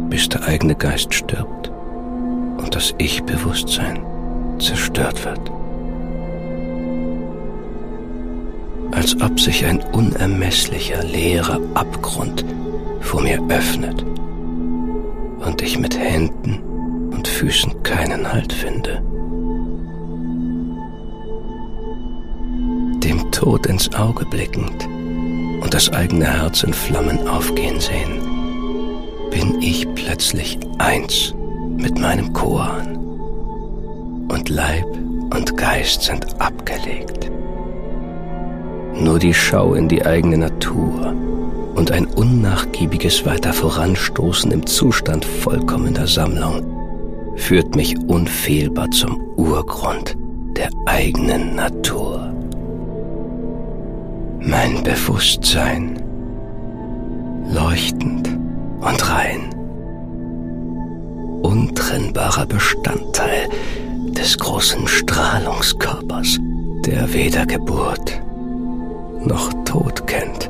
bis der eigene Geist stirbt und das Ich-Bewusstsein zerstört wird. Als ob sich ein unermesslicher, leerer Abgrund vor mir öffnet und ich mit Händen und Füßen keinen Halt finde. Dem Tod ins Auge blickend und das eigene Herz in Flammen aufgehen sehen, bin ich plötzlich eins mit meinem Koan und Leib und Geist sind abgelegt. Nur die Schau in die eigene Natur und ein unnachgiebiges weiter Voranstoßen im Zustand vollkommener Sammlung führt mich unfehlbar zum Urgrund der eigenen Natur. Mein Bewusstsein, leuchtend und rein, untrennbarer Bestandteil des großen Strahlungskörpers, der weder Geburt noch Tod kennt.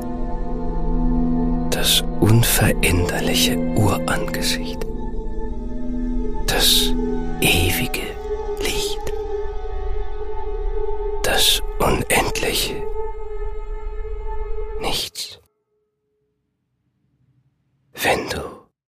Das unveränderliche Urangesicht, das ewige Licht, das unendliche